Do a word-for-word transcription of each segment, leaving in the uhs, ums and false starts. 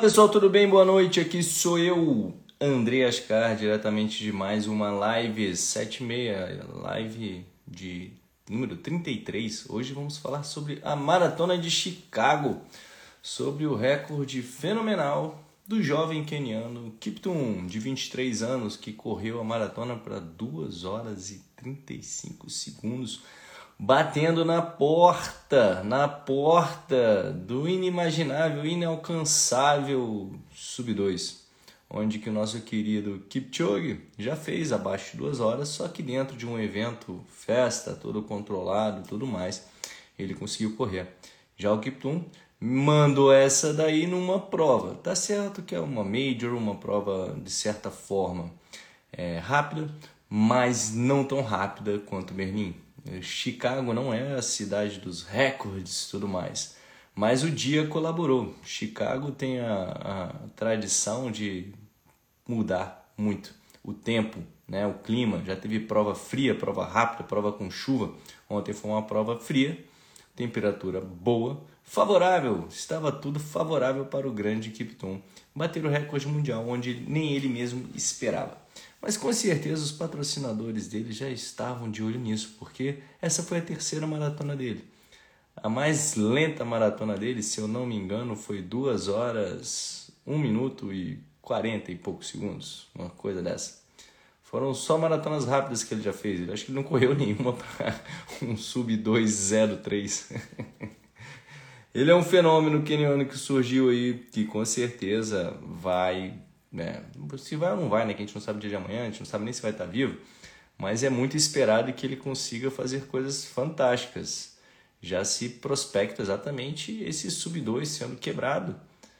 Pessoal, tudo bem? Boa noite, aqui sou eu, André Ascar, diretamente de mais uma live sete e meia, live de número trinta e três. Hoje vamos falar sobre a Maratona de Chicago, sobre o recorde fenomenal do jovem queniano Kiptum, de vinte e três anos, que correu a maratona para duas horas e trinta e cinco segundos, batendo na porta, na porta do inimaginável, inalcançável sub dois, onde que o nosso querido Kipchoge já fez abaixo de duas horas, só que dentro de um evento, festa, todo controlado, tudo mais, ele conseguiu correr. Já o Kiptum mandou essa daí numa prova, tá certo que é uma major, uma prova de certa forma é, rápida, mas não tão rápida quanto Berlim. Chicago não é a cidade dos recordes e tudo mais, mas o dia colaborou. Chicago tem a, a tradição de mudar muito o tempo, né? O clima. Já teve prova fria, prova rápida, prova com chuva. Ontem foi uma prova fria, temperatura boa, favorável. Estava tudo favorável para o grande Kiptum bater o recorde mundial, onde nem ele mesmo esperava. Mas com certeza os patrocinadores dele já estavam de olho nisso, porque essa foi a terceira maratona dele. A mais lenta maratona dele, se eu não me engano, foi duas horas, um minuto e quarenta e poucos segundos, uma coisa dessa. Foram só maratonas rápidas que ele já fez. Eu acho que ele não correu nenhuma para um sub dois zero três. Ele é um fenômeno queniano que surgiu aí, que com certeza vai... É, se vai ou não vai, né? Que a gente não sabe o dia de amanhã, a gente não sabe nem se vai estar vivo, mas é muito esperado que ele consiga fazer coisas fantásticas. Já se prospecta exatamente esse sub dois sendo quebrado.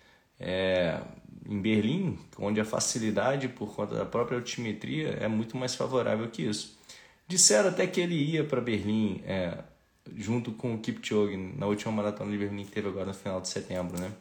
É, em Berlim, onde a facilidade por conta da própria altimetria é muito mais favorável que isso. Disseram até que ele ia para Berlim é, junto com o Kipchoge na última maratona de Berlim que teve agora no final de setembro, né?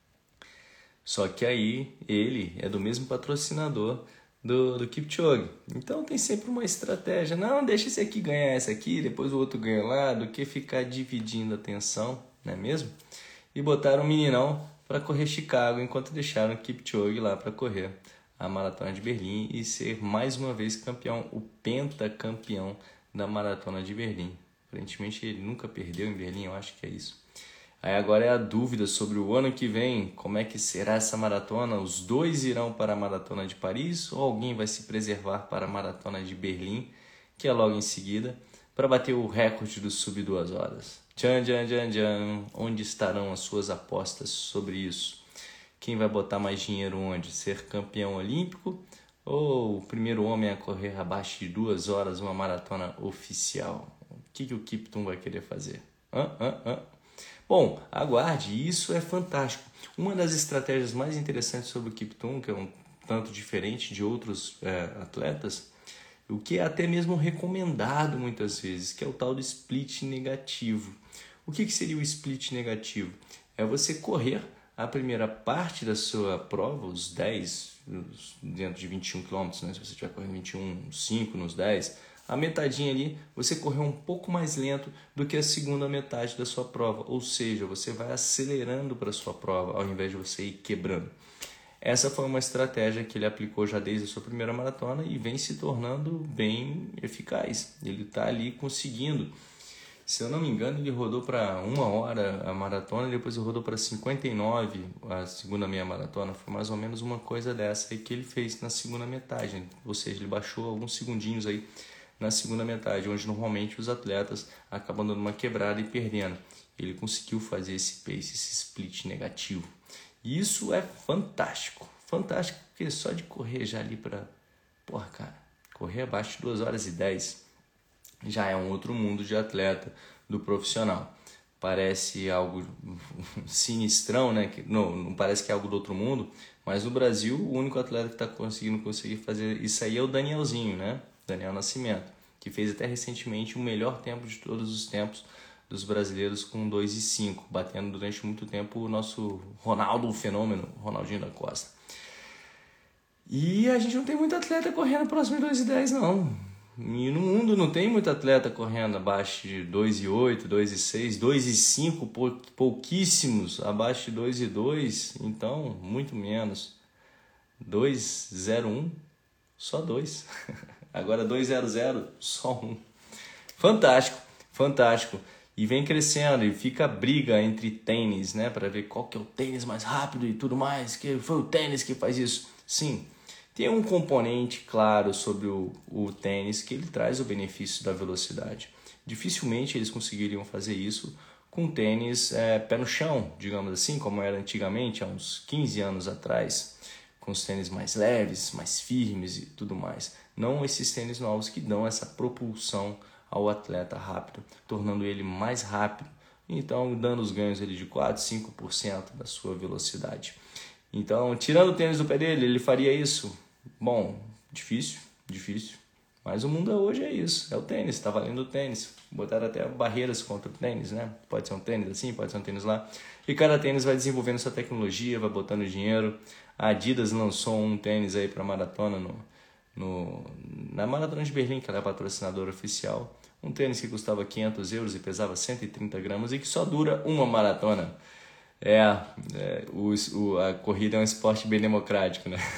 Só que aí ele é do mesmo patrocinador do, do Kipchoge. Então tem sempre uma estratégia. Não, deixa esse aqui ganhar essa aqui, depois o outro ganha lá, do que ficar dividindo a atenção, não é mesmo? E botaram o meninão para correr Chicago, enquanto deixaram o Kipchoge lá para correr a Maratona de Berlim e ser mais uma vez campeão, o pentacampeão da Maratona de Berlim. Aparentemente ele nunca perdeu em Berlim, eu acho que é isso. Aí agora é a dúvida sobre o ano que vem, como é que será essa maratona? Os dois irão para a Maratona de Paris ou alguém vai se preservar para a Maratona de Berlim, que é logo em seguida, para bater o recorde do sub duas horas? Tchan, tchan, tchan, tchan. Onde estarão as suas apostas sobre isso? Quem vai botar mais dinheiro onde? Ser campeão olímpico ou o primeiro homem a correr abaixo de duas horas uma maratona oficial? O que, que o Kiptum vai querer fazer? Hã? Hã? Hã? Bom, aguarde, isso é fantástico. Uma das estratégias mais interessantes sobre o Kiptum, que é um tanto diferente de outros é, atletas, o que é até mesmo recomendado muitas vezes, que é o tal do split negativo. O que, que seria o split negativo? É você correr a primeira parte da sua prova, os dez, dentro de vinte e um quilômetros, né? Se você estiver correndo vinte e um, cinco nos dez, a metadinha ali, você correu um pouco mais lento do que a segunda metade da sua prova. Ou seja, você vai acelerando para a sua prova, ao invés de você ir quebrando. Essa foi uma estratégia que ele aplicou já desde a sua primeira maratona e vem se tornando bem eficaz. Ele está ali conseguindo. Se eu não me engano, ele rodou para uma hora a maratona e depois ele rodou para cinquenta e nove a segunda meia maratona. Foi mais ou menos uma coisa dessa aí que ele fez na segunda metade. Ou seja, ele baixou alguns segundinhos aí na segunda metade, onde normalmente os atletas acabam dando uma quebrada e perdendo. Ele conseguiu fazer esse pace, esse split negativo. E isso é fantástico. Fantástico, porque só de correr já ali para... Porra, cara, correr abaixo de duas horas e dez já é um outro mundo de atleta, do profissional. Parece algo sinistrão, né? Não, não parece que é algo do outro mundo, mas no Brasil o único atleta que está conseguindo conseguir fazer isso aí é o Danielzinho, né? Daniel Nascimento, que fez até recentemente o melhor tempo de todos os tempos dos brasileiros com dois e cinco, batendo durante muito tempo o nosso Ronaldo, o fenômeno, Ronaldinho da Costa. E a gente não tem muito atleta correndo próximo de dois e dez, não. E no mundo não tem muito atleta correndo abaixo de dois e oito, dois e seis, dois e cinco, pouquíssimos abaixo de dois e dois, então muito menos. dois e zero um, só dois. Agora dois e zero zero, só um. Fantástico, fantástico. E vem crescendo e fica a briga entre tênis, né, para ver qual que é o tênis mais rápido e tudo mais, que foi o tênis que faz isso. Sim. Tem um componente claro sobre o, o tênis que ele traz o benefício da velocidade. Dificilmente eles conseguiriam fazer isso com tênis é, pé no chão, digamos assim, como era antigamente, há uns quinze anos atrás, com os tênis mais leves, mais firmes e tudo mais. Não esses tênis novos que dão essa propulsão ao atleta rápido, tornando ele mais rápido, então dando os ganhos ele de quatro, cinco por cento da sua velocidade. Então, tirando o tênis do pé dele, ele faria isso? Bom, difícil, difícil. Mas o mundo hoje é isso, é o tênis, está valendo o tênis. Botaram até barreiras contra o tênis, né? Pode ser um tênis assim, pode ser um tênis lá. E cada tênis vai desenvolvendo sua tecnologia, vai botando dinheiro. A Adidas lançou um tênis aí para maratona no, no, na Maratona de Berlim, que ela é patrocinadora oficial. Um tênis que custava quinhentos euros e pesava cento e trinta gramas e que só dura uma maratona. É, é o, o, a corrida é um esporte bem democrático, né?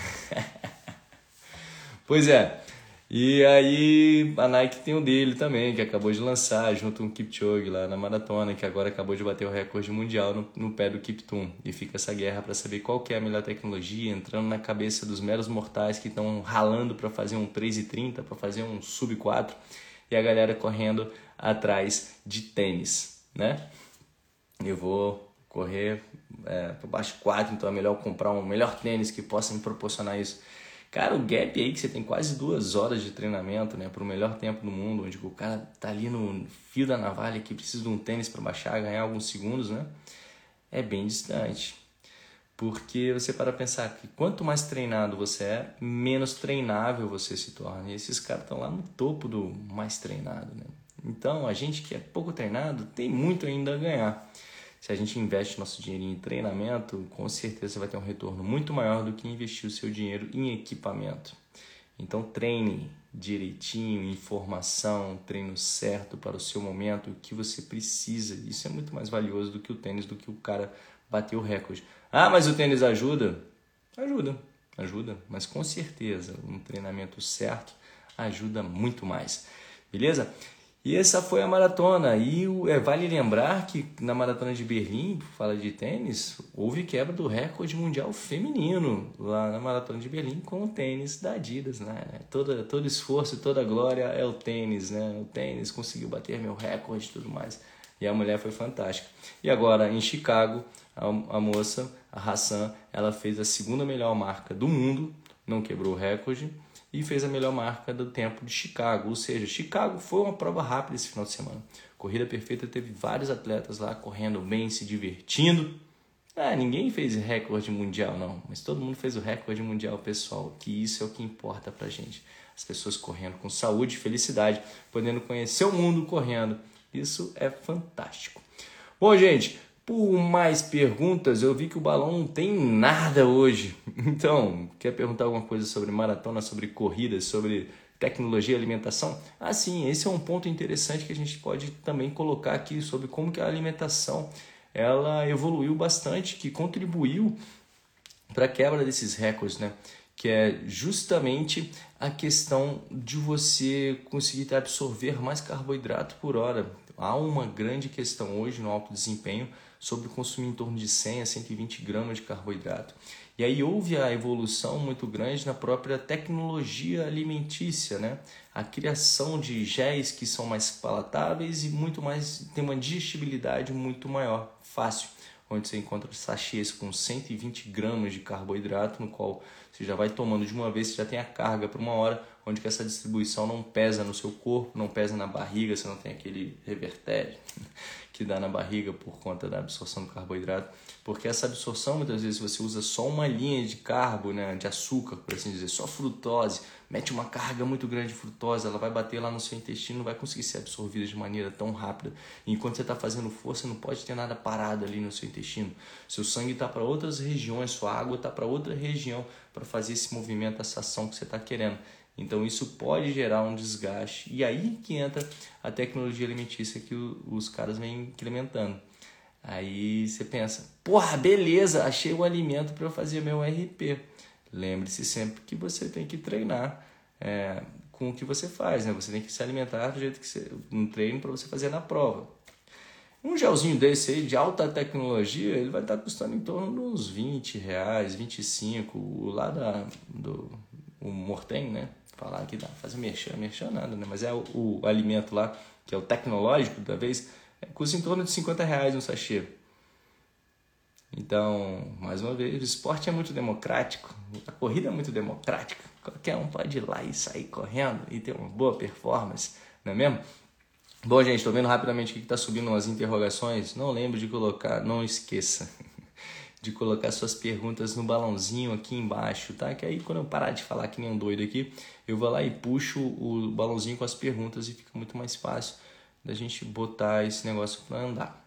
Pois é, e aí a Nike tem o dele também, que acabou de lançar, junto com o Kipchoge lá na maratona, que agora acabou de bater o recorde mundial no, no pé do Kiptum. E fica essa guerra para saber qual que é a melhor tecnologia, entrando na cabeça dos meros mortais que estão ralando para fazer um três e trinta, para fazer um sub quatro, e a galera correndo atrás de tênis, né? Eu vou correr é, para baixo quatro, então é melhor comprar um melhor tênis que possa me proporcionar isso. Cara, o gap aí que você tem quase duas horas de treinamento, né, para o melhor tempo do mundo, onde o cara tá ali no fio da navalha que precisa de um tênis para baixar, ganhar alguns segundos, né, é bem distante. Porque você para pensar que quanto mais treinado você é, menos treinável você se torna. E esses caras estão lá no topo do mais treinado, né? Então, a gente que é pouco treinado tem muito ainda a ganhar. Se a gente investe nosso dinheiro em treinamento, com certeza você vai ter um retorno muito maior do que investir o seu dinheiro em equipamento. Então treine direitinho, informação, treino certo para o seu momento, o que você precisa. Isso é muito mais valioso do que o tênis, do que o cara bater o recorde. Ah, mas o tênis ajuda? Ajuda, ajuda. Mas com certeza um treinamento certo ajuda muito mais. Beleza? E essa foi a maratona. E é, vale lembrar que na maratona de Berlim, fala de tênis, houve quebra do recorde mundial feminino lá na maratona de Berlim com o tênis da Adidas, né? Todo, todo esforço, toda glória é o tênis, né? O tênis conseguiu bater meu recorde e tudo mais. E a mulher foi fantástica. E agora em Chicago, a, a moça, a Hassan, ela fez a segunda melhor marca do mundo, não quebrou o recorde, e fez a melhor marca do tempo de Chicago. Ou seja, Chicago foi uma prova rápida esse final de semana. Corrida perfeita, teve vários atletas lá correndo bem, se divertindo. Ah, ninguém fez recorde mundial não, mas todo mundo fez o recorde mundial pessoal, que isso é o que importa pra gente. As pessoas correndo com saúde e felicidade, podendo conhecer o mundo correndo. Isso é fantástico. Bom, gente, por mais perguntas, eu vi que o balão não tem nada hoje. Então, quer perguntar alguma coisa sobre maratona, sobre corridas, sobre tecnologia e alimentação? Ah, sim, esse é um ponto interessante que a gente pode também colocar aqui sobre como que a alimentação ela evoluiu bastante, que contribuiu para a quebra desses recordes, né? Que é justamente a questão de você conseguir absorver mais carboidrato por hora. Há uma grande questão hoje no alto desempenho sobre consumir em torno de cem a cento e vinte gramas de carboidrato. E aí houve a evolução muito grande na própria tecnologia alimentícia, né? A criação de géis que são mais palatáveis e muito mais, tem uma digestibilidade muito maior, fácil, onde você encontra sachês com cento e vinte gramas de carboidrato, no qual você já vai tomando de uma vez, você já tem a carga por uma hora, onde que essa distribuição não pesa no seu corpo, não pesa na barriga, você não tem aquele revertério que dá na barriga por conta da absorção do carboidrato, porque essa absorção, muitas vezes, você usa só uma linha de carbo, né, de açúcar, por assim dizer, só frutose, mete uma carga muito grande de frutose, ela vai bater lá no seu intestino, não vai conseguir ser absorvida de maneira tão rápida. E enquanto você está fazendo força, não pode ter nada parado ali no seu intestino. Seu sangue está para outras regiões, sua água está para outra região para fazer esse movimento, essa ação que você está querendo. Então isso pode gerar um desgaste. E aí que entra a tecnologia alimentícia que o, os caras vêm implementando. Aí você pensa, porra, beleza, achei o alimento para eu fazer meu R P. Lembre-se sempre que você tem que treinar é, com o que você faz, né? Você tem que se alimentar do jeito que você... um treino para você fazer na prova. Um gelzinho desse aí, de alta tecnologia, ele vai estar custando em torno de uns vinte reais, vinte e cinco. O lá da, do o Mortem, né? Falar aqui, dá, fazer merchan, merchan nada, né? Mas é o, o alimento lá, que é o tecnológico da vez, é, custa em torno de cinquenta reais um sachê. Então, mais uma vez, o esporte é muito democrático, a corrida é muito democrática. Qualquer um pode ir lá e sair correndo e ter uma boa performance, não é mesmo? Bom, gente, estou vendo rapidamente aqui que está subindo umas interrogações. Não lembro de colocar, não esqueça de colocar suas perguntas no balãozinho aqui embaixo, tá? Que aí quando eu parar de falar que nem um doido aqui, eu vou lá e puxo o balãozinho com as perguntas e fica muito mais fácil da gente botar esse negócio para andar.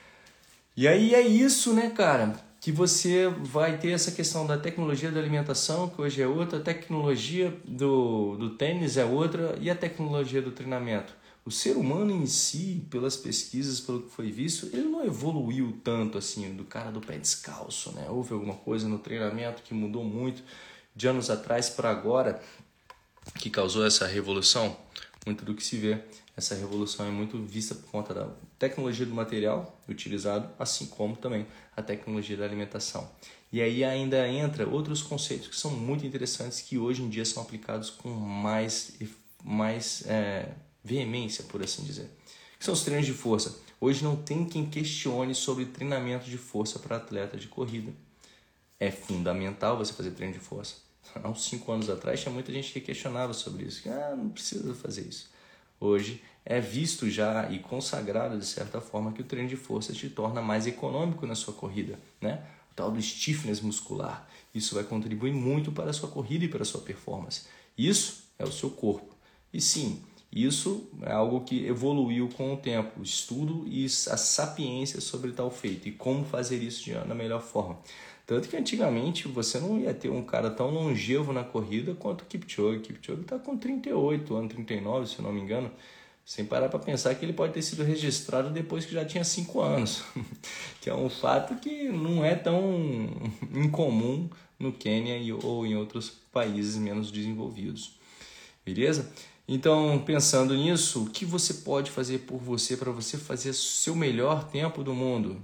E aí é isso, né, cara? Que você vai ter essa questão da tecnologia da alimentação, que hoje é outra, a tecnologia do, do tênis é outra e a tecnologia do treinamento. O ser humano em si, pelas pesquisas, pelo que foi visto, ele não evoluiu tanto assim, do cara do pé descalço, né? Houve alguma coisa no treinamento que mudou muito de anos atrás para agora, que causou essa revolução? Muito do que se vê, essa revolução é muito vista por conta da tecnologia do material utilizado, assim como também a tecnologia da alimentação. E aí ainda entra outros conceitos que são muito interessantes, que hoje em dia são aplicados com mais, mais é, veemência, por assim dizer. Que são os treinos de força. Hoje não tem quem questione sobre treinamento de força para atleta de corrida. É fundamental você fazer treino de força. Há uns cinco anos atrás tinha muita gente que questionava sobre isso. Ah, não precisa fazer isso. Hoje é visto já e consagrado de certa forma que o treino de força te torna mais econômico na sua corrida, né? O tal do stiffness muscular. Isso vai contribuir muito para a sua corrida e para a sua performance. Isso é o seu corpo. E sim, isso é algo que evoluiu com o tempo, o estudo e a sapiência sobre tal feito e como fazer isso da melhor forma. Tanto que antigamente você não ia ter um cara tão longevo na corrida quanto o Kipchoge. O Kipchoge está com trinta e oito anos, trinta e nove, se eu não me engano, sem parar para pensar que ele pode ter sido registrado depois que já tinha cinco anos, que é um fato que não é tão incomum no Quênia ou em outros países menos desenvolvidos. Beleza? Então, pensando nisso, o que você pode fazer por você para você fazer o seu melhor tempo do mundo?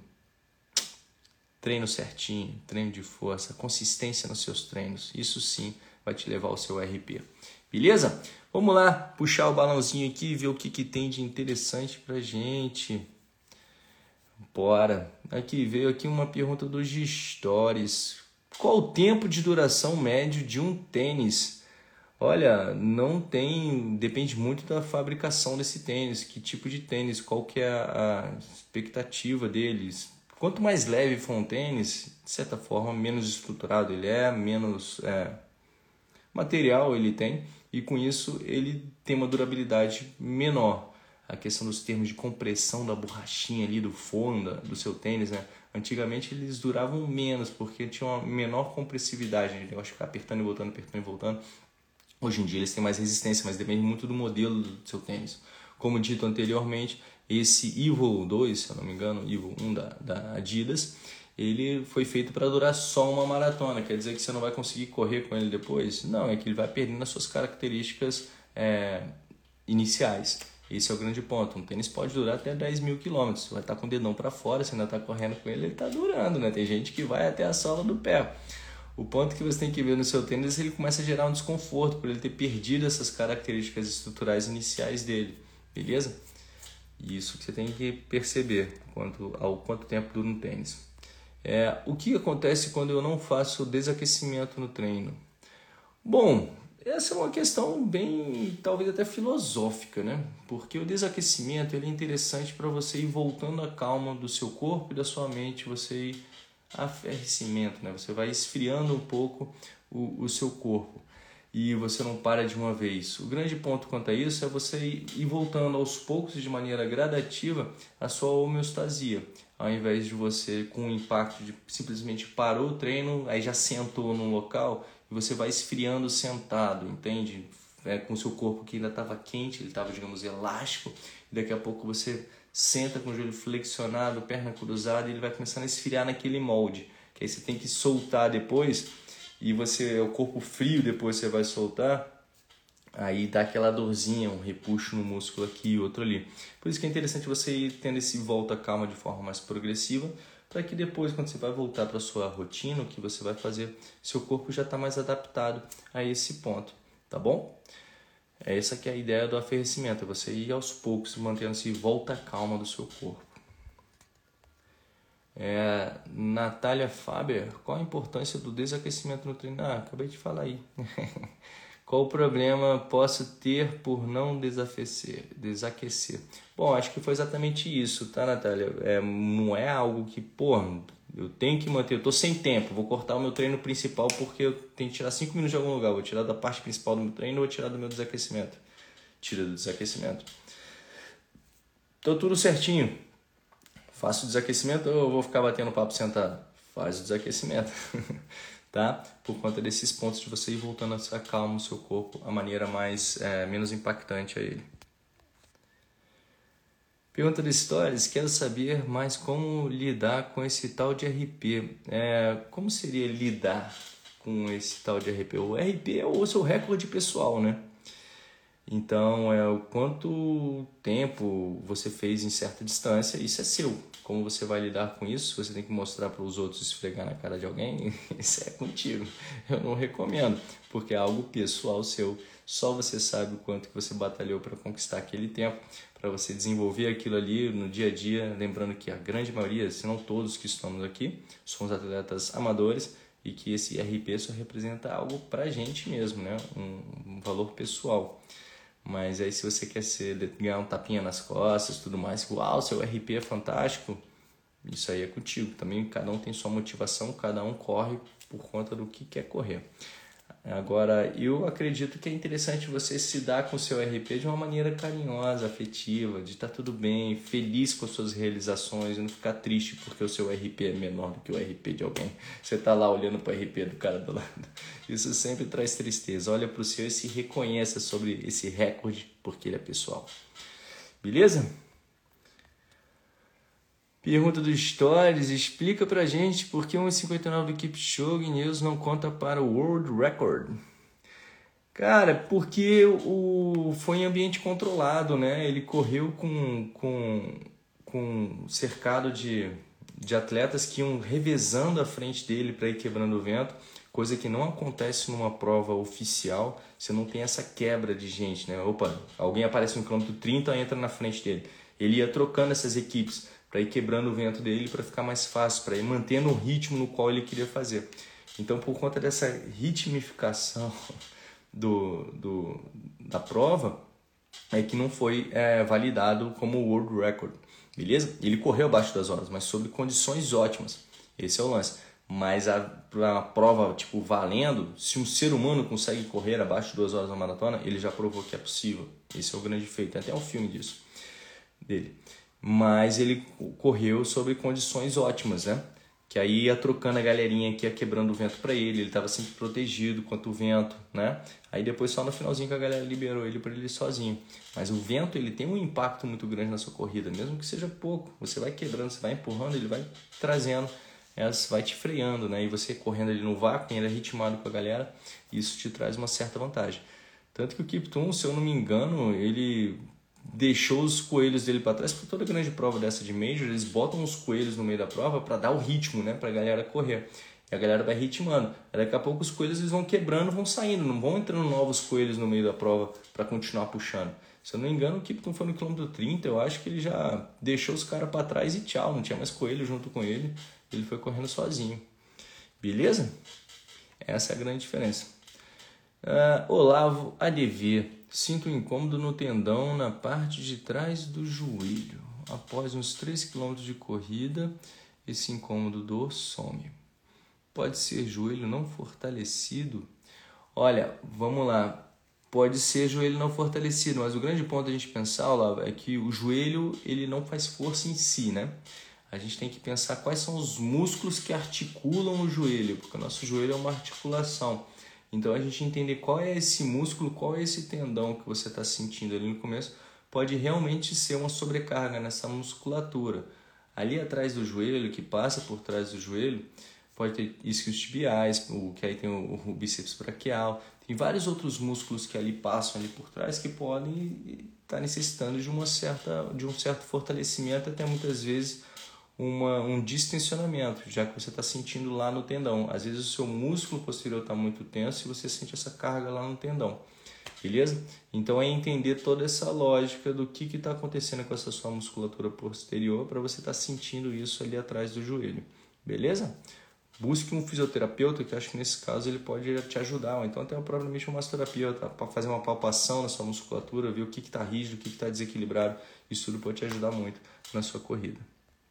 Treino certinho, treino de força, consistência nos seus treinos. Isso sim vai te levar ao seu R P. Beleza? Vamos lá, puxar o balãozinho aqui e ver o que, que tem de interessante pra gente. Bora. Aqui veio aqui uma pergunta dos Stories. Qual o tempo de duração médio de um tênis? Olha, não tem, depende muito da fabricação desse tênis, que tipo de tênis, qual que é a, a expectativa deles. Quanto mais leve for um tênis, de certa forma, menos estruturado ele é, menos é, material ele tem, e com isso ele tem uma durabilidade menor. A questão dos termos de compressão da borrachinha ali, do forno do seu tênis, né? Antigamente eles duravam menos, porque tinha uma menor compressividade, o negócio de ficar apertando e voltando, apertando e voltando. Hoje em dia eles têm mais resistência, mas depende muito do modelo do seu tênis. Como dito anteriormente, esse Evo dois, se eu não me engano, Evo um da, da Adidas, ele foi feito para durar só uma maratona. Quer dizer que você não vai conseguir correr com ele depois? Não, é que ele vai perdendo as suas características é, iniciais. Esse é o grande ponto. Um tênis pode durar até dez mil quilômetros. Você vai estar com o dedão para fora, você ainda está correndo com ele, ele está durando, né? Tem gente que vai até a sola do pé. O ponto que você tem que ver no seu tênis é que ele começa a gerar um desconforto por ele ter perdido essas características estruturais iniciais dele. Beleza? Isso que você tem que perceber quanto ao quanto tempo dura um tênis. É, o que acontece quando eu não faço desaquecimento no treino? Bom, essa é uma questão bem, talvez até filosófica, né? Porque o desaquecimento ele é interessante para você ir voltando à calma do seu corpo e da sua mente, você ir aferrecimento, né? Você vai esfriando um pouco o, o seu corpo e você não para de uma vez. O grande ponto quanto a isso é você ir voltando aos poucos de maneira gradativa a sua homeostasia, ao invés de você com o impacto de simplesmente parou o treino, aí já sentou num local e você vai esfriando sentado, entende? é, com o seu corpo que ainda estava quente, ele estava, digamos, elástico, e daqui a pouco você senta com o joelho flexionado, perna cruzada, e ele vai começando a esfriar naquele molde, que aí você tem que soltar depois, e você, o corpo frio depois você vai soltar, aí dá aquela dorzinha, um repuxo no músculo aqui e outro ali. Por isso que é interessante você ir tendo esse volta calma de forma mais progressiva, para que depois, quando você vai voltar para a sua rotina, o que você vai fazer, seu corpo já está mais adaptado a esse ponto, tá bom? Essa que é a ideia do aferrecimento, é você ir aos poucos mantendo esse volta calma do seu corpo. É, Natália Faber, qual a importância do desaquecimento no treino? Ah, acabei de falar aí. Qual o problema posso ter por não desaquecer? desaquecer? Bom, acho que foi exatamente isso, tá, Natália? É, não é algo que, pô, eu tenho que manter, eu tô sem tempo, vou cortar o meu treino principal porque eu tenho que tirar cinco minutos de algum lugar, vou tirar da parte principal do meu treino ou vou tirar do meu desaquecimento. Tira do desaquecimento. Tô tudo certinho. Faço o desaquecimento ou eu vou ficar batendo papo sentado? Faz o desaquecimento. Tá? Por conta desses pontos de você ir voltando a acalmar o seu corpo, a maneira mais, é, menos impactante a ele. Pergunta de Stories, quero saber mais como lidar com esse tal de R P. É, como seria lidar com esse tal de R P? O R P é o seu recorde pessoal, né? Então, é o quanto tempo você fez em certa distância, isso é seu. Como você vai lidar com isso? Você tem que mostrar para os outros esfregar na cara de alguém? Isso é contigo. Eu não recomendo, porque é algo pessoal seu. Só você sabe o quanto que você batalhou para conquistar aquele tempo, para você desenvolver aquilo ali no dia a dia. Lembrando que a grande maioria, se não todos que estamos aqui, somos atletas amadores e que esse R P só representa algo para a gente mesmo, né? Um, um valor pessoal. Mas aí se você quer ser, ganhar um tapinha nas costas e tudo mais, uau, seu R P é fantástico, isso aí é contigo. Também cada um tem sua motivação, cada um corre por conta do que quer correr. Agora, eu acredito que é interessante você se dar com o seu R P de uma maneira carinhosa, afetiva, de estar tudo bem, feliz com as suas realizações e não ficar triste porque o seu R P é menor do que o R P de alguém. Você está lá olhando para o R P do cara do lado. Isso sempre traz tristeza. Olha para o seu e se reconheça sobre esse recorde, porque ele é pessoal. Beleza? Pergunta do Stories, explica pra gente por que um e cinquenta e nove do Kipchoge News não conta para o World Record. Cara, porque o, foi em ambiente controlado, né? Ele correu com, com, com cercado de, de atletas que iam revezando à frente dele para ir quebrando o vento, coisa que não acontece numa prova oficial. Você não tem essa quebra de gente, né? Opa, alguém aparece no quilômetro trinta e entra na frente dele. Ele ia trocando essas equipes para ir quebrando o vento dele, para ficar mais fácil, para ir mantendo o ritmo no qual ele queria fazer. Então, por conta dessa ritmificação do, do, da prova, é que não foi é, validado como World Record, beleza? Ele correu abaixo das horas, mas sob condições ótimas. Esse é o lance. Mas a, a prova, tipo, valendo, se um ser humano consegue correr abaixo de duas horas na maratona, ele já provou que é possível. Esse é o grande feito. Tem até um filme disso, dele. Mas ele correu sob condições ótimas, né? Que aí ia trocando a galerinha que ia quebrando o vento para ele, ele estava sempre protegido contra o vento, né? Aí depois só no finalzinho que a galera liberou ele para ele ir sozinho. Mas o vento, ele tem um impacto muito grande na sua corrida, mesmo que seja pouco. Você vai quebrando, você vai empurrando, ele vai trazendo, vai te freando, né? E você correndo ali no vácuo, ele é ritmado com a galera, isso te traz uma certa vantagem. Tanto que o Kiptum, se eu não me engano, ele deixou os coelhos dele para trás, porque toda grande prova dessa de Major, eles botam os coelhos no meio da prova para dar o ritmo, né, para a galera correr. E a galera vai ritmando. Aí daqui a pouco os coelhos eles vão quebrando, vão saindo, não vão entrando novos coelhos no meio da prova para continuar puxando. Se eu não me engano, o Kipton foi no quilômetro trinta, eu acho que ele já deixou os caras para trás e tchau, não tinha mais coelho junto com ele, ele foi correndo sozinho. Beleza? Essa é a grande diferença. Uh, Olavo A D V. Sinto um incômodo no tendão na parte de trás do joelho. Após uns três quilômetros de corrida, esse incômodo dor some. Pode ser joelho não fortalecido? Olha, vamos lá. Pode ser joelho não fortalecido, mas o grande ponto a gente pensar, Olavo, é que o joelho ele não faz força em si, né? A gente tem que pensar quais são os músculos que articulam o joelho, porque o nosso joelho é uma articulação. Então a gente entender qual é esse músculo, qual é esse tendão que você está sentindo ali no começo, pode realmente ser uma sobrecarga nessa musculatura. Ali atrás do joelho, que passa por trás do joelho, pode ter isquios tibiais, o, que aí tem o, o bíceps braquial, tem vários outros músculos que ali passam ali por trás que podem estar necessitando de, uma certa, de um certo fortalecimento, até muitas vezes uma, um distensionamento, já que você está sentindo lá no tendão. Às vezes o seu músculo posterior está muito tenso e você sente essa carga lá no tendão. Beleza? Então é entender toda essa lógica do que está acontecendo com essa sua musculatura posterior para você estar tá sentindo isso ali atrás do joelho. Beleza? Busque um fisioterapeuta, que eu acho que nesse caso ele pode te ajudar, ou então até provavelmente um massoterapeuta, para fazer uma palpação na sua musculatura, ver o que está rígido, o que está desequilibrado. Isso tudo pode te ajudar muito na sua corrida.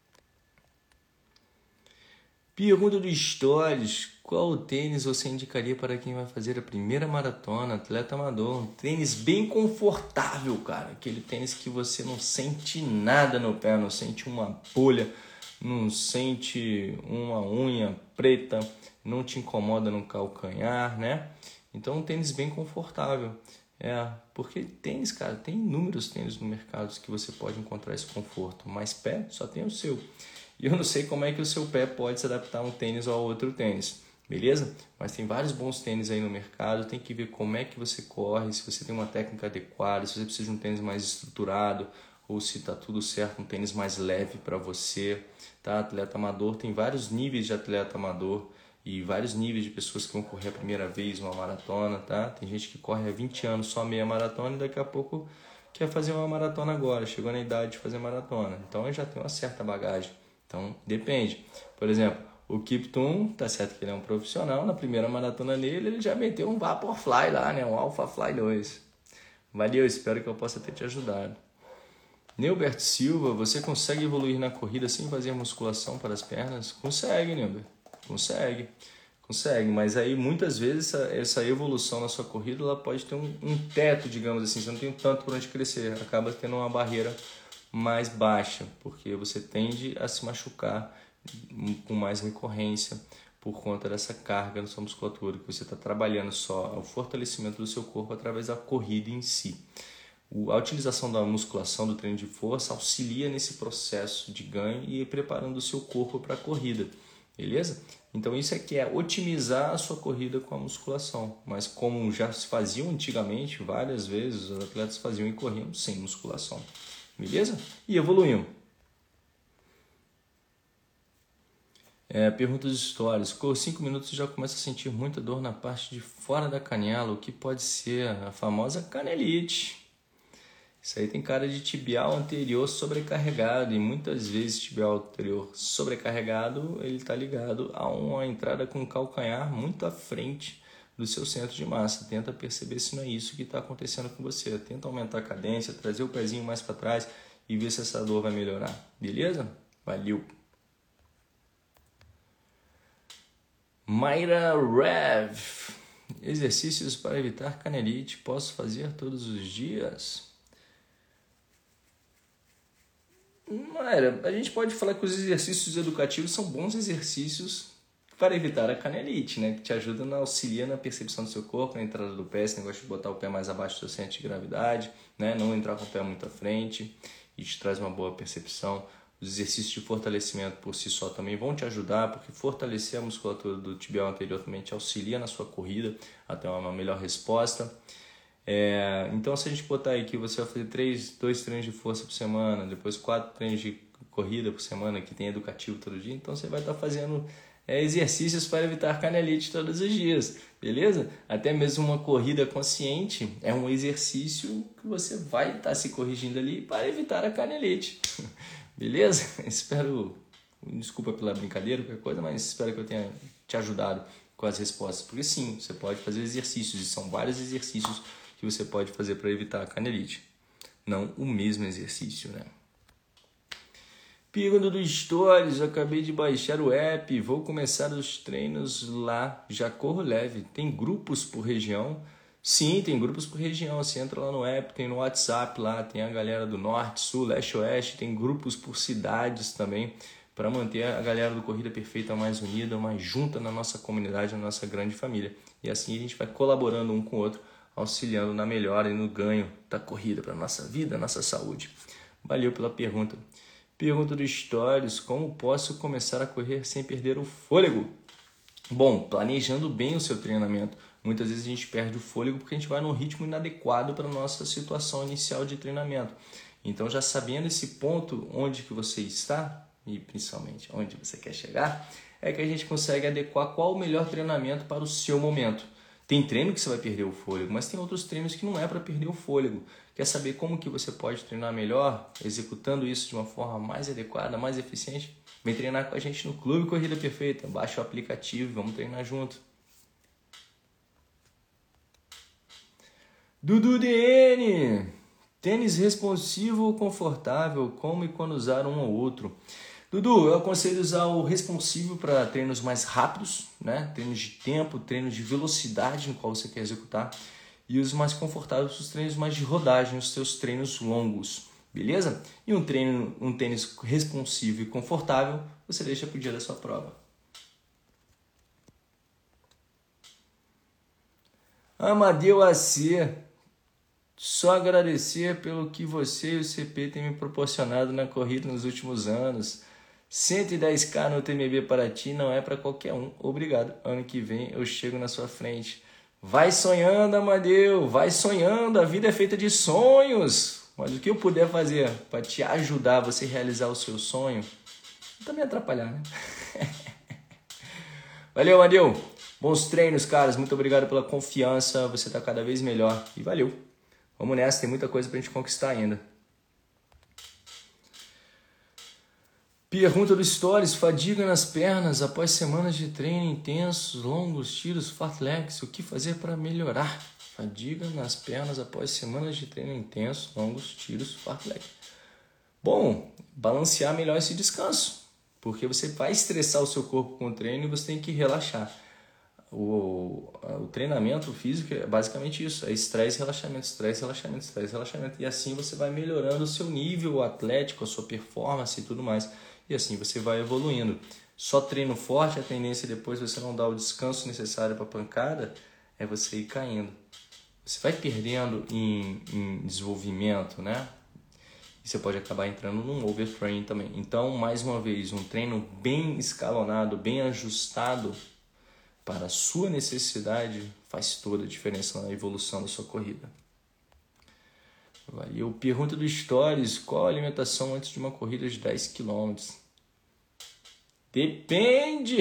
Pergunta do Stories: qual tênis você indicaria para quem vai fazer a primeira maratona, atleta amador? Um tênis bem confortável, cara. Aquele tênis que você não sente nada no pé, não sente uma bolha, não sente uma unha preta, não te incomoda no calcanhar, né? Então um tênis bem confortável. É, porque tênis, cara, tem inúmeros tênis no mercado que você pode encontrar esse conforto, mas pé só tem o seu. E eu não sei como é que o seu pé pode se adaptar a um tênis ou a outro tênis, beleza? Mas tem vários bons tênis aí no mercado, tem que ver como é que você corre, se você tem uma técnica adequada, se você precisa de um tênis mais estruturado, ou se está tudo certo, um tênis mais leve para você, tá? Atleta amador, tem vários níveis de atleta amador e vários níveis de pessoas que vão correr a primeira vez uma maratona, tá? Tem gente que corre há vinte anos só meia maratona e daqui a pouco quer fazer uma maratona agora, chegou na idade de fazer maratona, então já tem uma certa bagagem. Então, depende. Por exemplo, o Kiptum, tá certo que ele é um profissional, na primeira maratona dele, ele já meteu um Vaporfly lá, né? Um AlphaFly dois. Valeu, espero que eu possa ter te ajudado. Neubert Silva: você consegue evoluir na corrida sem fazer musculação para as pernas? Consegue, Neubert. Consegue. Consegue, mas aí muitas vezes essa, essa evolução na sua corrida ela pode ter um, um teto, digamos assim. Você não tem tanto por onde crescer, acaba tendo uma barreira mais baixa, porque você tende a se machucar com mais recorrência por conta dessa carga na sua musculatura, que você está trabalhando só o fortalecimento do seu corpo através da corrida em si. A utilização da musculação, do treino de força, auxilia nesse processo de ganho e preparando o seu corpo para a corrida, beleza? Então isso aqui é otimizar a sua corrida com a musculação, mas como já se fazia antigamente, várias vezes os atletas faziam e corriam sem musculação. Beleza? E evoluindo. É, perguntas de histórias. Com cinco minutos já começa a sentir muita dor na parte de fora da canela, o que pode ser a famosa canelite. Isso aí tem cara de tibial anterior sobrecarregado, e muitas vezes tibial anterior sobrecarregado ele está ligado a uma entrada com o calcanhar muito à frente do seu centro de massa. Tenta perceber se não é isso que está acontecendo com você. Tenta aumentar a cadência, trazer o pezinho mais para trás e ver se essa dor vai melhorar. Beleza? Valeu! Mayra Rev: exercícios para evitar canelite posso fazer todos os dias? Mayra, a gente pode falar que os exercícios educativos são bons exercícios para evitar a canelite, né? Que te ajuda na auxilia na percepção do seu corpo, na entrada do pé, esse negócio de botar o pé mais abaixo do seu centro de gravidade, né? Não entrar com o pé muito à frente, e te traz uma boa percepção. Os exercícios de fortalecimento por si só também vão te ajudar, porque fortalecer a musculatura do tibial anterior também te auxilia na sua corrida, até uma melhor resposta. É, então, se a gente botar aí que você vai fazer três, dois treinos de força por semana, depois quatro treinos de corrida por semana, que tem educativo todo dia, então você vai estar fazendo é, exercícios para evitar canelite todos os dias, beleza? Até mesmo uma corrida consciente é um exercício que você vai estar se corrigindo ali para evitar a canelite, beleza? Espero, desculpa pela brincadeira, qualquer coisa, mas espero que eu tenha te ajudado com as respostas, porque sim, você pode fazer exercícios, e são vários exercícios que você pode fazer para evitar a canelite, não o mesmo exercício, né? Pergunta do Stories: acabei de baixar o app, vou começar os treinos lá, já corro leve. Tem grupos por região? Sim, tem grupos por região. Você entra lá no app, tem no WhatsApp lá, tem a galera do norte, sul, leste, oeste, tem grupos por cidades também para manter a galera do Corrida Perfeita mais unida, mais junta na nossa comunidade, na nossa grande família. E assim a gente vai colaborando um com o outro, auxiliando na melhora e no ganho da corrida para a nossa vida, nossa saúde. Valeu pela pergunta. Pergunta do Stories: como posso começar a correr sem perder o fôlego? Bom, planejando bem o seu treinamento. Muitas vezes a gente perde o fôlego porque a gente vai num ritmo inadequado para a nossa situação inicial de treinamento. Então, já sabendo esse ponto, onde que você está, e principalmente onde você quer chegar, é que a gente consegue adequar qual o melhor treinamento para o seu momento. Tem treino que você vai perder o fôlego, mas tem outros treinos que não é para perder o fôlego. Quer saber como que você pode treinar melhor, executando isso de uma forma mais adequada, mais eficiente? Vem treinar com a gente no Clube Corrida Perfeita. Baixa o aplicativo e vamos treinar junto. Dudu D N. Tênis responsivo ou confortável? Como e quando usar um ou outro? Dudu, eu aconselho usar o responsivo para treinos mais rápidos, né? Treinos de tempo, treinos de velocidade no qual você quer executar. E os mais confortáveis para os treinos mais de rodagem, os seus treinos longos. Beleza? E um treino, um tênis responsivo e confortável, você deixa para o dia da sua prova. Amadeu A C, só agradecer pelo que você e o C P têm me proporcionado na corrida nos últimos anos. cento e dez K no T M B para ti não é para qualquer um. Obrigado. Ano que vem eu chego na sua frente. Vai sonhando, Amadeu. Vai sonhando. A vida é feita de sonhos. Mas o que eu puder fazer para te ajudar a você realizar o seu sonho, não tá me atrapalhar, né? Valeu, Amadeu. Bons treinos, caras. Muito obrigado pela confiança. Você tá cada vez melhor. E valeu. Vamos nessa. Tem muita coisa pra gente conquistar ainda. Pergunta do Stories: fadiga nas pernas após semanas de treino intensos, longos, tiros, fartlegs. O que fazer para melhorar? Fadiga nas pernas após semanas de treino intenso, longos, tiros, fartlek. Bom, balancear melhor esse descanso, porque você vai estressar o seu corpo com o treino e você tem que relaxar. O, o treinamento físico é basicamente isso, é estresse, relaxamento, estresse, relaxamento, estresse, relaxamento. E assim você vai melhorando o seu nível atlético, a sua performance e tudo mais. E assim você vai evoluindo. Só treino forte, a tendência depois você não dar o descanso necessário para a pancada, é você ir caindo. Você vai perdendo em, em desenvolvimento, né? E você pode acabar entrando num overtraining também. Então, mais uma vez, um treino bem escalonado, bem ajustado para a sua necessidade faz toda a diferença na evolução da sua corrida. Valeu. Pergunta do Stories: qual a alimentação antes de uma corrida de dez quilômetros? Depende!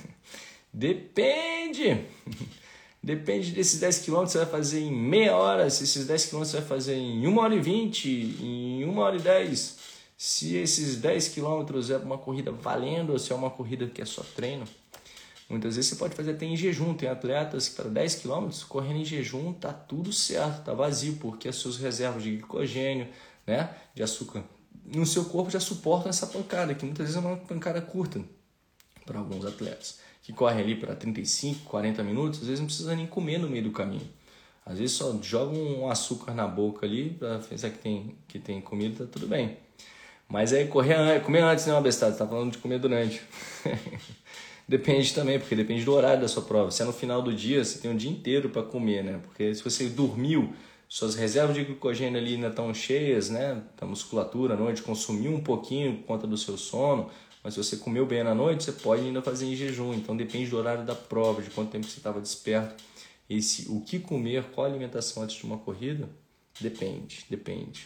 Depende! Depende desses dez quilômetros, você vai fazer em meia hora, se esses dez quilômetros você vai fazer em uma hora e vinte, em uma hora e dez. Se esses dez quilômetros é uma corrida valendo ou se é uma corrida que é só treino. Muitas vezes você pode fazer até em jejum. Tem atletas que para dez quilômetros correndo em jejum tá tudo certo, tá vazio, porque as suas reservas de glicogênio, né, de açúcar no seu corpo já suportam essa pancada, que muitas vezes é uma pancada curta para alguns atletas, que correm ali para trinta e cinco, quarenta minutos, às vezes não precisa nem comer no meio do caminho. Às vezes só joga um açúcar na boca ali para pensar que tem, que tem comida, tá tudo bem. Mas aí correr, comer antes não é uma bestada, você tá falando de comer durante. Depende também, porque depende do horário da sua prova. Se é no final do dia, você tem um dia inteiro para comer, né? Porque se você dormiu, suas reservas de glicogênio ali ainda estão cheias, né? Da musculatura à noite, consumiu um pouquinho por conta do seu sono, mas se você comeu bem na noite, você pode ainda fazer em jejum. Então depende do horário da prova, de quanto tempo você estava desperto. E se, o que comer, qual a alimentação antes de uma corrida? Depende, depende.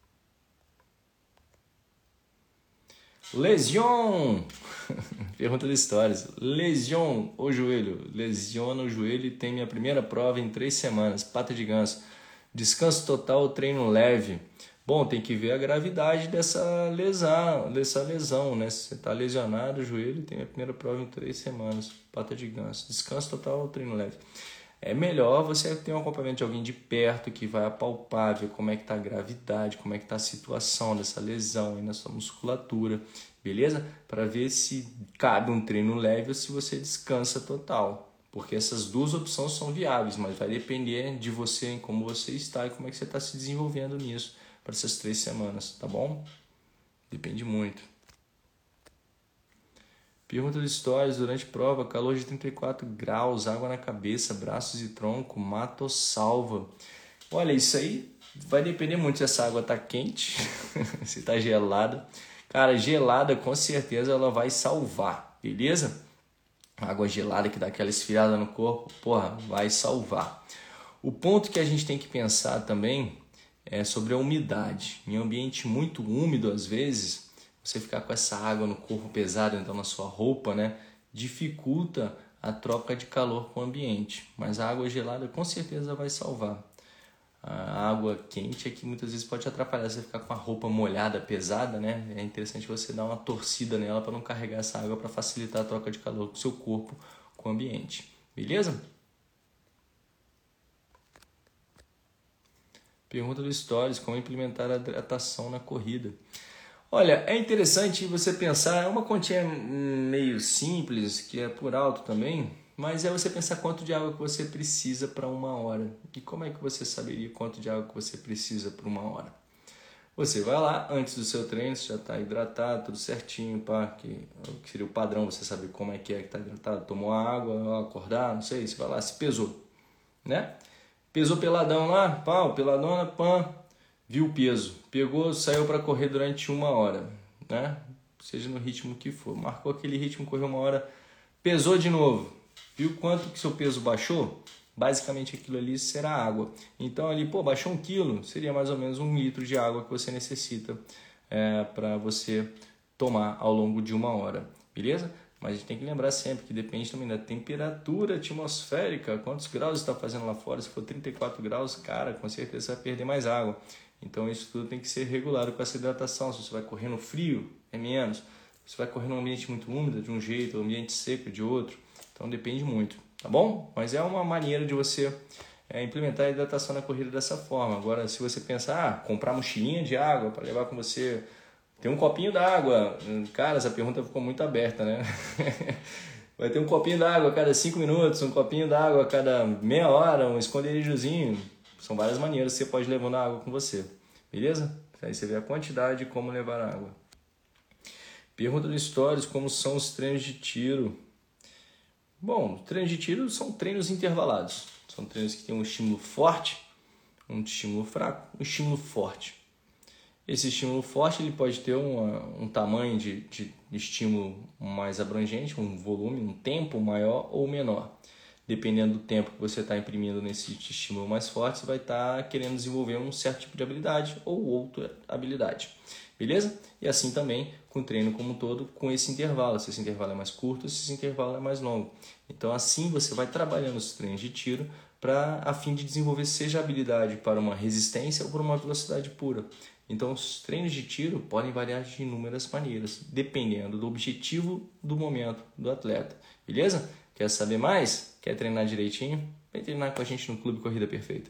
Lesion! Pergunta de histórias. Lesion o joelho. Lesiona o joelho e tem minha primeira prova em três semanas. Pata de ganso. Descanso total, treino leve. Bom, tem que ver a gravidade dessa lesão, dessa lesão, né? Se você está lesionado o joelho, tem minha primeira prova em três semanas. Pata de ganso. Descanso total, treino leve. É melhor você ter um acompanhamento de alguém de perto que vai apalpar, ver como é que está a gravidade, como é que está a situação dessa lesão aí na sua musculatura, beleza? Para ver se cabe um treino leve ou se você descansa total. Porque essas duas opções são viáveis, mas vai depender de você, em como você está e como é que você está se desenvolvendo nisso para essas três semanas, tá bom? Depende muito. Pergunta de stories, durante prova, calor de trinta e quatro graus, água na cabeça, braços e tronco, mata ou salva. Olha, isso aí vai depender muito se essa água tá quente, se tá gelada. Cara, gelada com certeza ela vai salvar, beleza? Água gelada que dá aquela esfriada no corpo, porra, vai salvar. O ponto que a gente tem que pensar também é sobre a umidade. Em ambiente muito úmido, às vezes, você ficar com essa água no corpo pesada, então na sua roupa, né, dificulta a troca de calor com o ambiente. Mas a água gelada com certeza vai salvar. A água quente é que muitas vezes pode atrapalhar você ficar com a roupa molhada, pesada, né? É interessante você dar uma torcida nela para não carregar essa água para facilitar a troca de calor do seu corpo com o ambiente. Beleza? Pergunta do Stories, como implementar a hidratação na corrida? Olha, é interessante você pensar, é uma continha meio simples, que é por alto também, mas é você pensar quanto de água que você precisa para uma hora. E como é que você saberia quanto de água que você precisa para uma hora? Você vai lá, antes do seu treino, você já está hidratado, tudo certinho, pá, que, que seria o padrão, você saber como é que é que está hidratado. Tomou água, acordar, não sei, você vai lá, se pesou, né? Pesou peladão lá, pau, peladona, pã, viu o peso. Pegou, saiu para correr durante uma hora, né? Seja no ritmo que for. Marcou aquele ritmo, correu uma hora, pesou de novo. Viu quanto que seu peso baixou? Basicamente aquilo ali será água. Então ali, pô, baixou um quilo, seria mais ou menos um litro de água que você necessita é, para você tomar ao longo de uma hora, beleza? Mas a gente tem que lembrar sempre que depende também da temperatura atmosférica, quantos graus está fazendo lá fora. Se for trinta e quatro graus, cara, com certeza você vai perder mais água. Então isso tudo tem que ser regulado com essa hidratação. Se você vai correr no frio, é menos. Se você vai correr num ambiente muito úmido, de um jeito, um ambiente seco, de outro. Então depende muito, tá bom? Mas é uma maneira de você é, implementar a hidratação na corrida dessa forma. Agora, se você pensar, ah, comprar mochilinha de água para levar com você... Tem um copinho d'água. Cara, essa pergunta ficou muito aberta, né? Vai ter um copinho d'água a cada cinco minutos, um copinho d'água a cada meia hora, um esconderijozinho. São várias maneiras que você pode levar a água com você. Beleza? Aí você vê a quantidade e como levar a água. Pergunta do Stories, como são os treinos de tiro? Bom, treinos de tiro são treinos intervalados. São treinos que têm um estímulo forte, um estímulo fraco, um estímulo forte. Esse estímulo forte ele pode ter uma, um tamanho de, de estímulo mais abrangente, um volume, um tempo maior ou menor. Dependendo do tempo que você está imprimindo nesse estímulo mais forte, você vai estar tá querendo desenvolver um certo tipo de habilidade ou outra habilidade. Beleza? E assim também com o treino como um todo, com esse intervalo. Se esse intervalo é mais curto, se esse intervalo é mais longo. Então assim você vai trabalhando os treinos de tiro para a fim de desenvolver seja habilidade para uma resistência ou para uma velocidade pura. Então, os treinos de tiro podem variar de inúmeras maneiras, dependendo do objetivo do momento do atleta. Beleza? Quer saber mais? Quer treinar direitinho? Vem treinar com a gente no Clube Corrida Perfeita.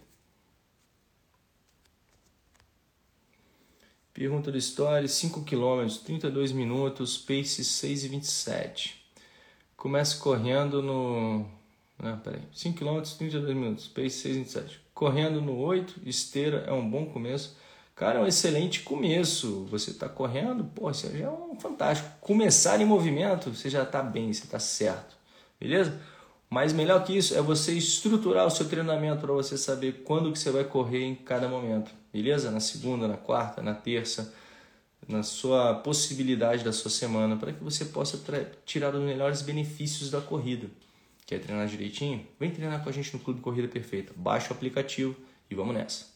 Pergunta do Story, cinco quilômetros, trinta e dois minutos, pace seis e vinte e sete. Comece correndo no... Não, peraí. cinco quilômetros, trinta e dois minutos, pace seis e vinte e sete. Correndo no oito, esteira é um bom começo. Cara, é um excelente começo. Você está correndo, pô, isso já é um fantástico. Começar em movimento, você já está bem, você está certo. Beleza? Mas melhor que isso é você estruturar o seu treinamento para você saber quando que você vai correr em cada momento. Beleza? Na segunda, na quarta, na terça, na sua possibilidade da sua semana, para que você possa tirar os melhores benefícios da corrida. Quer treinar direitinho? Vem treinar com a gente no Clube Corrida Perfeita. Baixa o aplicativo e vamos nessa.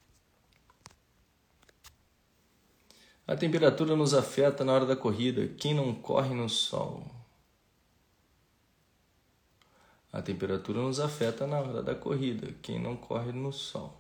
A temperatura nos afeta na hora da corrida. Quem não corre no sol? A temperatura nos afeta na hora da corrida. Quem não corre no sol?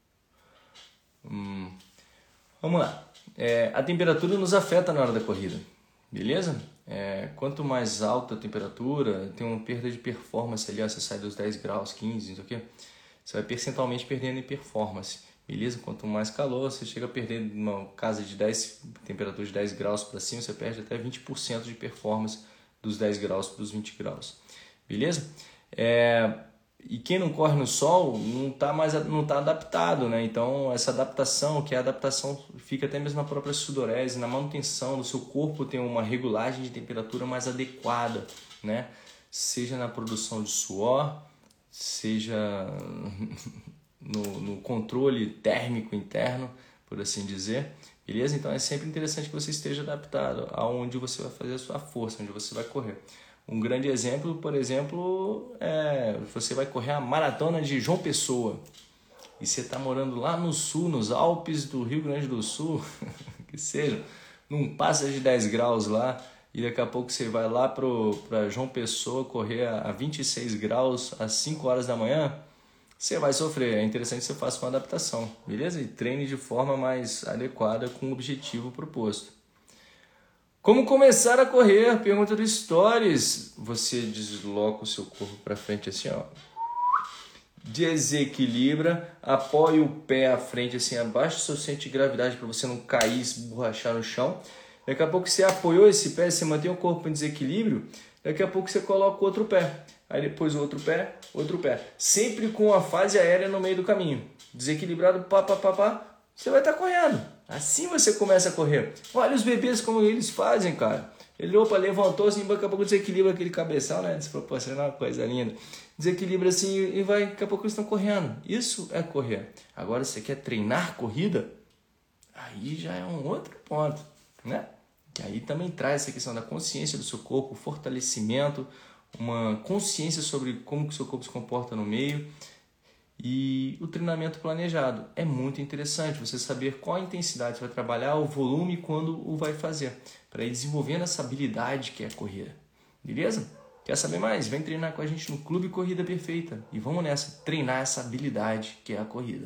Hum. Vamos lá. É, a temperatura nos afeta na hora da corrida. Beleza? É, quanto mais alta a temperatura, tem uma perda de performance ali. Ó, você sai dos dez graus, quinze, não sei o quê. Você vai percentualmente perdendo em performance. Beleza? Quanto mais calor, você chega a perder uma casa de dez, temperatura de dez graus para cima, você perde até vinte por cento de performance dos dez graus para os vinte graus. Beleza? É, E quem não corre no sol não está mais não tá adaptado, né? Então essa adaptação, que é a adaptação fica até mesmo na própria sudorese, na manutenção do seu corpo, tem uma regulagem de temperatura mais adequada, né? Seja na produção de suor, seja no, no controle térmico interno, por assim dizer, beleza? Então é sempre interessante que você esteja adaptado aonde você vai fazer a sua força, onde você vai correr. Um grande exemplo, por exemplo, é você vai correr a maratona de João Pessoa e você está morando lá no sul, nos Alpes do Rio Grande do Sul, que seja, não passa de dez graus lá, e daqui a pouco você vai lá para João Pessoa correr a vinte e seis graus às cinco horas da manhã, você vai sofrer. É interessante que você faça uma adaptação, beleza? E treine de forma mais adequada com o objetivo proposto. Como começar a correr? Pergunta do Stories. Você desloca o seu corpo para frente assim, ó. Desequilibra, apoia o pé à frente assim, abaixo do seu centro de gravidade para você não cair, esborrachar no chão. Daqui a pouco você apoiou esse pé, você mantém o corpo em desequilíbrio, daqui a pouco você coloca o outro pé. Aí depois o outro pé, outro pé. Sempre com a fase aérea no meio do caminho. Desequilibrado, pá, pá, pá, pá. Você vai estar correndo. Assim você começa a correr. Olha os bebês como eles fazem, cara. Ele, opa, levantou assim, daqui a pouco desequilibra aquele cabeção, né? Desproporcional, coisa linda. Desequilibra assim e vai, daqui a pouco eles estão correndo. Isso é correr. Agora, você quer treinar corrida? Aí já é um outro ponto, né? Que aí também traz essa questão da consciência do seu corpo, fortalecimento, uma consciência sobre como que o seu corpo se comporta no meio. E o treinamento planejado é muito interessante, você saber qual a intensidade você vai trabalhar, o volume e quando o vai fazer, para ir desenvolvendo essa habilidade que é a corrida, beleza? Quer saber mais? Vem treinar com a gente no Clube Corrida Perfeita e vamos nessa, treinar essa habilidade que é a corrida.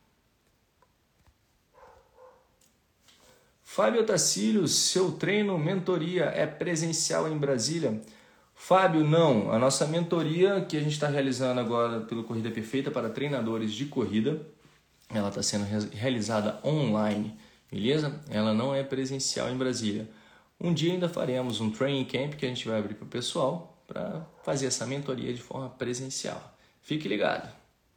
Fábio Tacílio, seu treino, mentoria é presencial em Brasília? Fábio, não. A nossa mentoria que a gente está realizando agora pelo Corrida Perfeita para treinadores de corrida, ela está sendo realizada online, beleza? Ela não é presencial em Brasília. Um dia ainda faremos um training camp que a gente vai abrir para o pessoal para fazer essa mentoria de forma presencial. Fique ligado.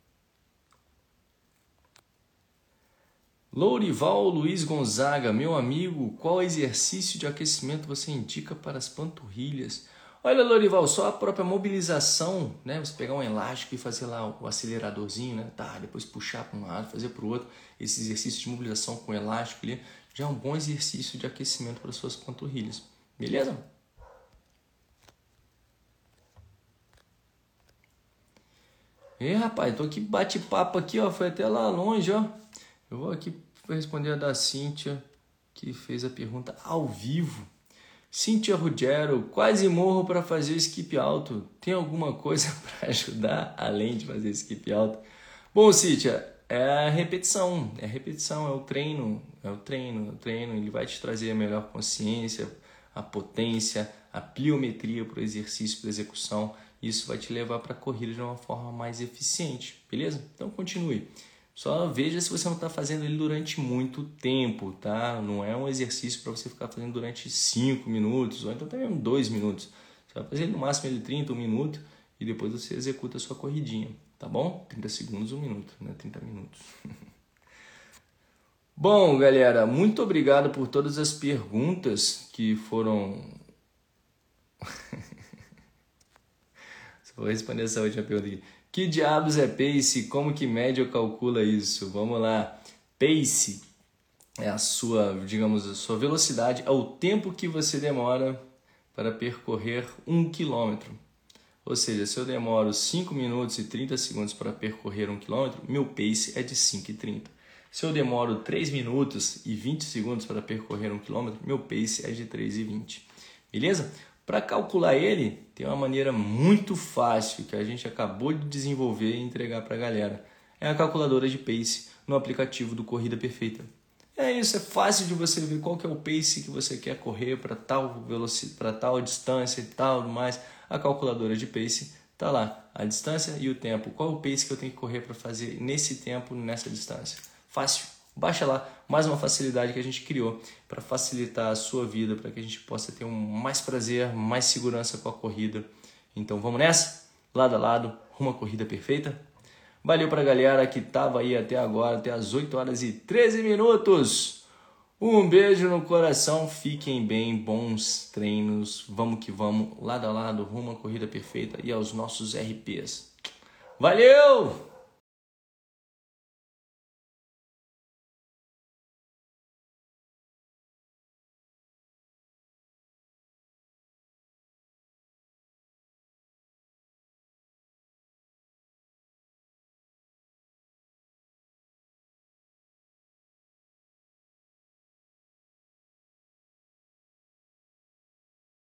Lourival Luiz Gonzaga, meu amigo, qual exercício de aquecimento você indica para as panturrilhas? Olha, Lourival, só a própria mobilização, né? Você pegar um elástico e fazer lá o aceleradorzinho, né? Tá, depois puxar para um lado, fazer para o outro. Esse exercício de mobilização com elástico ali já é um bom exercício de aquecimento para as suas panturrilhas. Beleza? E rapaz, tô aqui bate-papo aqui, ó, foi até lá longe, ó. Eu vou aqui responder a da Cíntia, que fez a pergunta ao vivo. Cíntia Ruggiero, quase morro para fazer skip alto. Tem alguma coisa para ajudar além de fazer skip alto? Bom, Cíntia, é a repetição, é a repetição, é o treino, é o treino, é o treino. Ele vai te trazer a melhor consciência, a potência, a pliometria para o exercício, para a execução. Isso vai te levar para a corrida de uma forma mais eficiente, beleza? Então continue. Só veja se você não está fazendo ele durante muito tempo, tá? Não é um exercício para você ficar fazendo durante cinco minutos, ou então também dois minutos. Você vai fazer no máximo ele trinta, um minuto, e depois você executa a sua corridinha, tá bom? trinta segundos, um minuto, né? trinta minutos. Bom, galera, muito obrigado por todas as perguntas que foram... Vou responder essa última pergunta aqui. Que diabos é pace? Como que mede ou calcula isso? Vamos lá. Pace é a sua, digamos, a sua velocidade, é o tempo que você demora para percorrer um quilômetro. Ou seja, se eu demoro cinco minutos e trinta segundos para percorrer um quilômetro, meu pace é de cinco e trinta. Se eu demoro três minutos e vinte segundos para percorrer um quilômetro, meu pace é de três e vinte. Beleza? Para calcular ele, tem uma maneira muito fácil que a gente acabou de desenvolver e entregar para a galera. É a calculadora de pace no aplicativo do Corrida Perfeita. É isso, é fácil de você ver qual que é o pace que você quer correr para tal velocidade, para tal distância e tal, mais. A calculadora de pace está lá, a distância e o tempo. Qual é o pace que eu tenho que correr para fazer nesse tempo, nessa distância? Fácil. Baixa lá, mais uma facilidade que a gente criou para facilitar a sua vida, para que a gente possa ter um mais prazer, mais segurança com a corrida. Então vamos nessa? Lado a lado, rumo à corrida perfeita. Valeu pra galera que tava aí até agora, até as oito horas e treze minutos. Um beijo no coração, fiquem bem, bons treinos, vamos que vamos, lado a lado, rumo à corrida perfeita e aos nossos R Ps. Valeu!